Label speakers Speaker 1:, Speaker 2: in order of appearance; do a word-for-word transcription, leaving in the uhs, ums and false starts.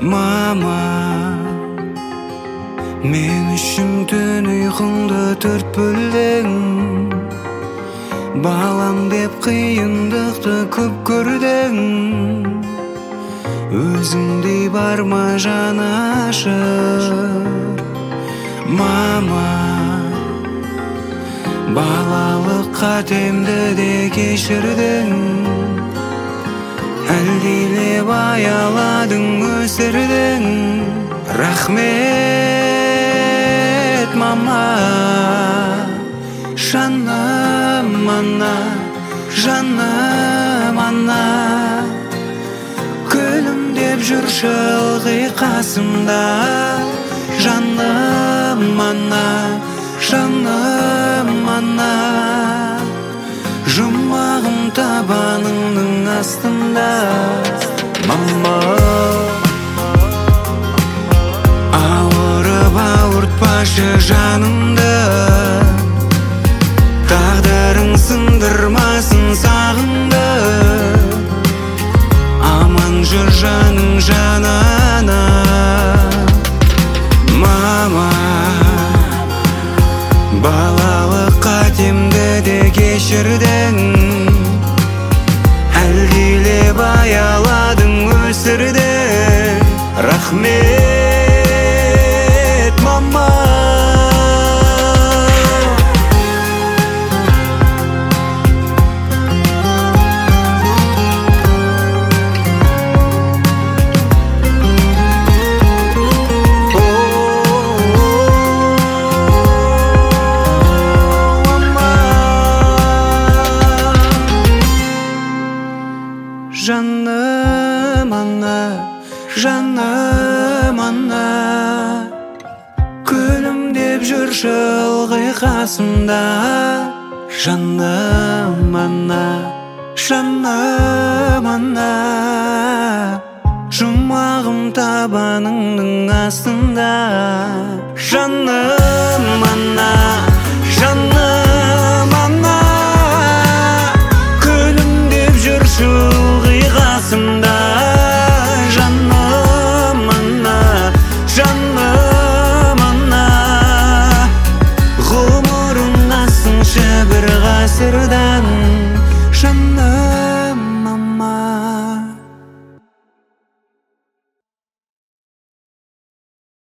Speaker 1: Mama, men üçün түн ұйқыңды төрт бөлдің. Балам деп қиындықты көп көрдің. Өзіңдей бар ма жанашыр? Мама, балалық қатемді де кешірдің. Әлдилеп аяладың, өсірдің. Рахмет, мама. Жаным ана, жаным ана. Күлімдеп жүрші ылғи қасымда. Жаным ана, жаным ана. Жұмағым табаныңның астында. Мама, ауырып ауыртпашы жанымды. Тағдырың сындырмасын сағыңды. Аман жүр жаның жанана. Мама, балалық қатемді де кешірдің. Әлдилеп аяладың, өсірдің. Рахмет, мама. Жаным ана, жаным ана. Күлімдеп жүрші ылғи қасымда. Жаным ана, жаным ана. Жұмағым табаныңның астында. Жаным ана.